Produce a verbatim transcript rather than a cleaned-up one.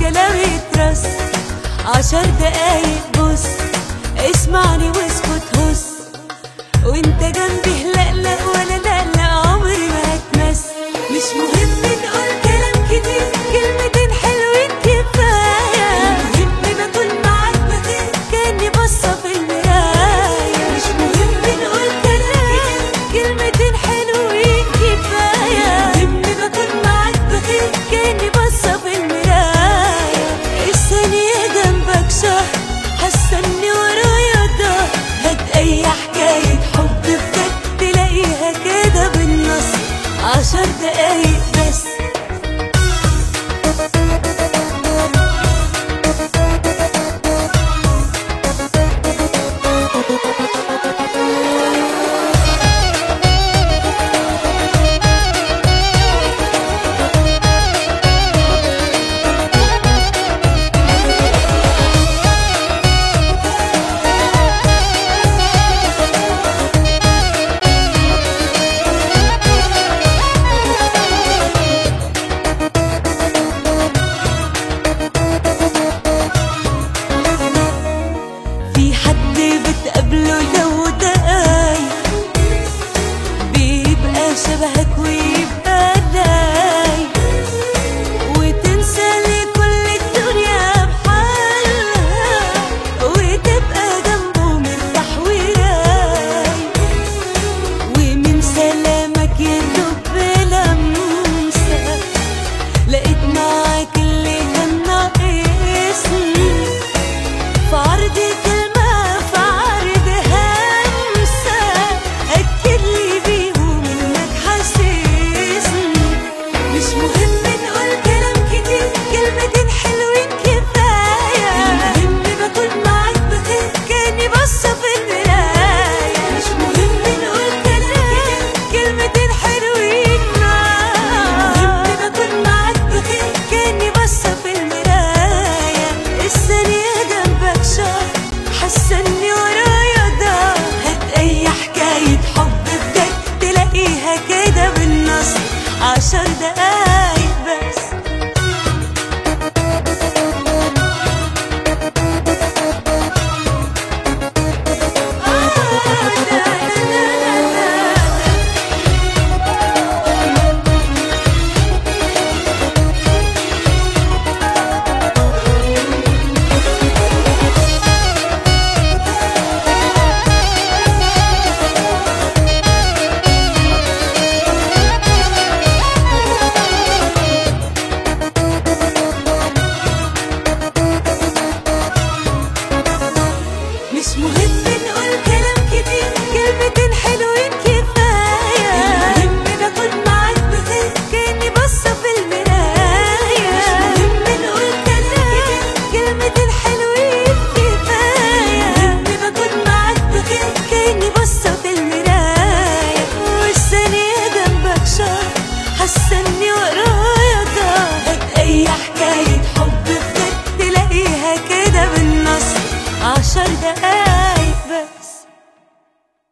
الكلام يترص. عشر دقايق بص اسمعني واسكت هص، وانت جنبي لا لا ولا لا لا عمري ما هتمس. مش مهم نقول كلام كتير، كلمتين حلوين كفاية. المهم بكون معاك بخير كأني باصة في المراية. مش مهم نقول كلام كتير، كلمتين حلوين كفاية. المهم بكون معاك بخير كأني باصة في المراية. الثانية جنبك شهر حاسة اني ورايا ضهر. هات اي حكاية حب بجد تلاقيها كده بالنص. عشر دقايق بس قبله لو دقايق بيبقى شبهك ويبقى لايق، وتنسى لكل الدنيا بحالها، وتبقى جنبه مرتاح ورايق. ومن سلامك يدوب بلمسة لقيت معاك اللي كان ناقصني. في عرض كلمة حسني ورايا ده. هات اي حكاية حب بجد تلاقيها كده بالنص. عشر دقايق بس مش مهم نقول كلام كتير، كلمتين حلوين كفاية. المهم بكون معاك بخير كأني باصة في المراية. مش مهم نقول كلام كلمتين حلوين كفاية. المهم بكون معاك بخير كأني باصة في المراية. والثانية جنبك شهر حاسة اني ورايا ضهر. هات اي حكاية حب بجد تلاقيها كده بالنص. عشر دقايق